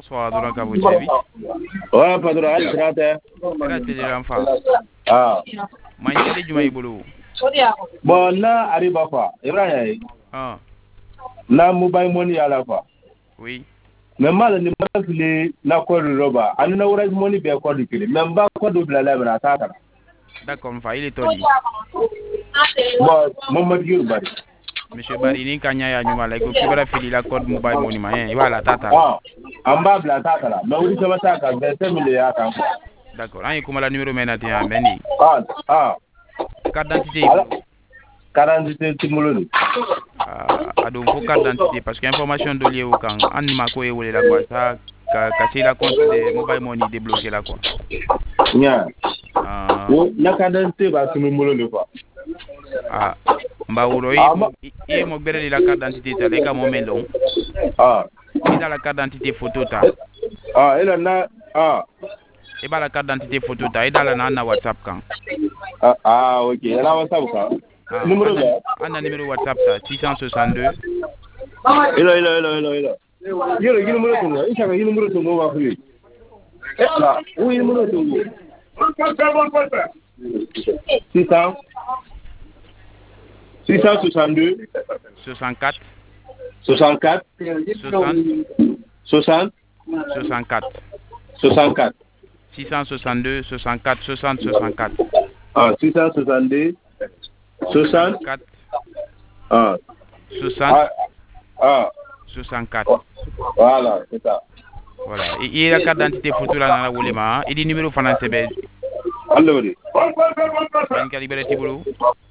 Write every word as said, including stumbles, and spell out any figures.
Bonsoir, Adoura Kabouchevi. Ouais, patron, allez, c'est là, t'es. Là, c'est de l'enfant. Ah. Moi, je suis du boulot. Bon, là, arrive à quoi? Ibrahim. Ah. Là, mobile money à la fois. Oui. Mais mal, ne m'a pas filé la corde de roba. On a orange money bien corde de kilo. Même pas corde de la lèvre à tata. D'accord, enfin, il est todi. Bon, Mohamed Youbari. Monsieur Barini, Kanya Yanyuma, like, qui va filer la corde mobile money, man. Il va la tata. Ah. En bas de la tata là. Mais oui, ça va ça, quand vingt-cinq milliards. D'accord. Là, il commence la numéro maintenant, à Benny. Ah. Ah. Carte d'identité. Carte d'identité, Timoloni. Ah, donc, faut carte d'identité, parce que l'information de lié au camp, Anima Koé ou la quoi, ça, casser la compte de mobile money, débloquer la quoi. Nya. Ah. La carte d'identité va se me quoi. Ah. Mba wuro i mo bere la carte d'identité ta leka mo melon. Ah. Il a la carte d'identité photo ta. Ah, il en a. Ah. Et ba la carte d'identité photo ta, il a la na WhatsApp kan. Ah, ah ok. Il a WhatsApp kan. Ah, Numéro là. On a numéro WhatsApp ça six cent soixante-deux. Il a il a il a il a il a. Il a il numéro ton. Il a il numéro ton on va faire. Ah, oui numéro ton. six cents six cent soixante-deux soixante-quatre soixante-quatre soixante soixante soixante-quatre soixante-quatre six cent soixante-deux soixante-quatre soixante soixante-quatre. Ah, six cent soixante-deux soixante-quatre Ah. soixante Ah. soixante-quatre. Voilà, c'est ça. Voilà. Et il a la carte d'identité photo là dans la wolema. Il dit numéro financier. Allô. Ban ka libéré Tibolo.